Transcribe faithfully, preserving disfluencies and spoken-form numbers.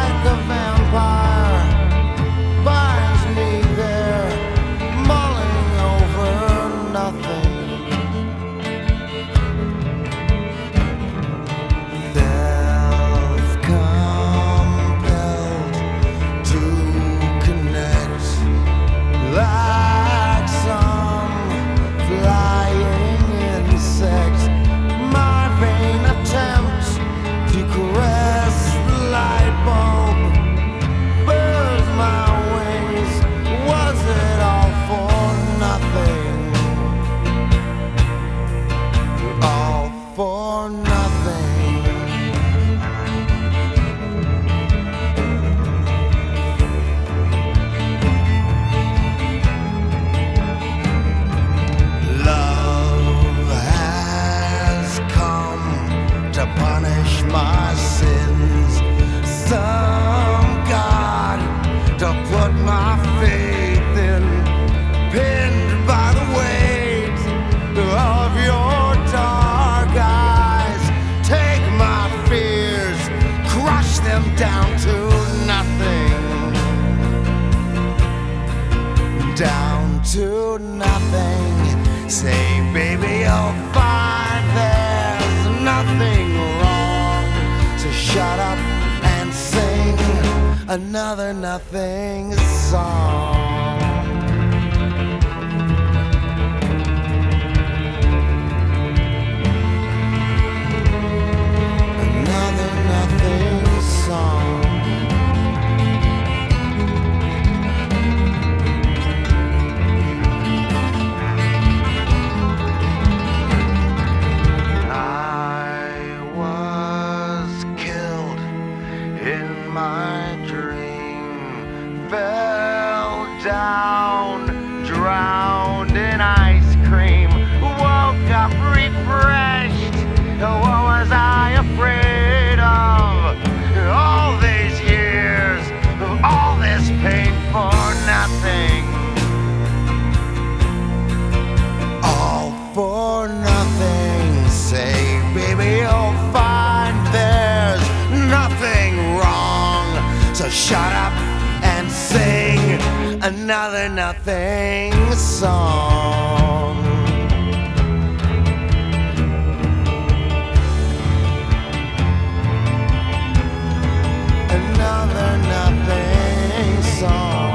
like a vampire, binds me there, mulling over nothing. Self-compelled to connect, like some flying insect. My vain attempt to caress the light bulb burns my wings. Was it all for nothing? All for nothing. Love has come to punish my sins. Some God to put my faith in, pinned by the weight of your dark eyes. Take my fears, crush them down to nothing. Down to nothing. Say, baby, you'll find there's nothing wrong. So shut up and sing another nothing song. Another nothing song. My dream fell down, drowned in ice cream. Woke up refreshed. What was I afraid of? All these years, all this pain for nothing. All for nothing. Say, baby, you'll find there's nothing wrong. So shut up and sing another nothing song. Another nothing song.